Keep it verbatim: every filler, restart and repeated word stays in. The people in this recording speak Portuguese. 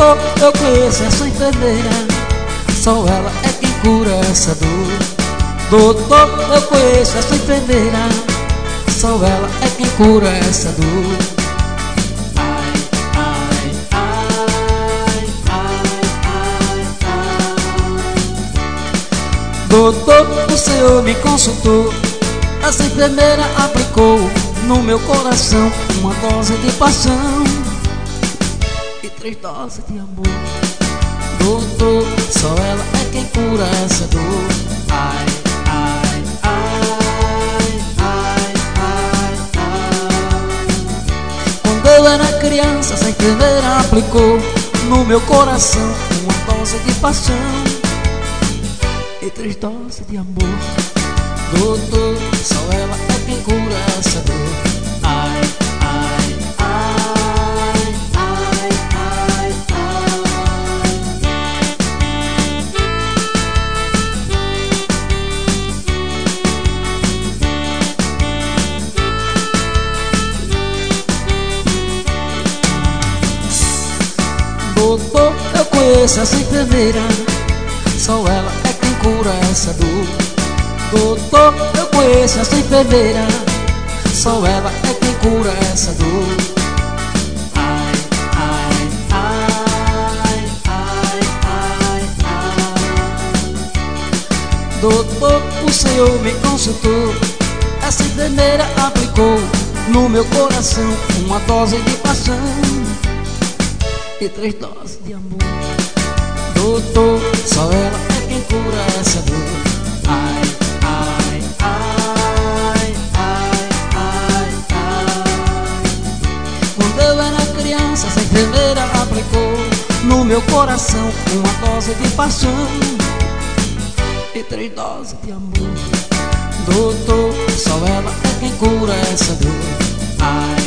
Doutor, eu conheço essa enfermeira, só ela é quem cura essa dor. Doutor, eu conheço essa enfermeira, só ela é quem cura essa dor. Ai, ai, ai, ai, ai, ai. Doutor, o senhor me consultou, essa enfermeira aplicou no meu coração uma dose de paixão e três doses de amor. Doutor, só ela é quem cura essa dor. Ai, ai, ai, ai, ai, ai. Quando eu era criança, essa enfermeira aplicou no meu coração uma dose de paixão e três doses de amor. Doutor, só ela é quem cura essa dor. Ai, ai, ai, ai, ai, ai. Doutor, eu conheço essa enfermeira, só ela é quem cura essa dor. Doutor, eu conheço essa enfermeira, só ela é quem cura essa dor. Ai, ai, ai, ai, ai, ai. Doutor, o senhor me consultou, essa enfermeira aplicou no meu coração uma dose de paixão e três doses de amor. Doutor, só ela é quem cura essa dor. Ai, ai, ai, ai, ai, ai. Quando eu era criança, essa enfermeira aplicou no meu coração uma dose de paixão e três doses de amor. Doutor, só ela é quem cura essa dor. Ai,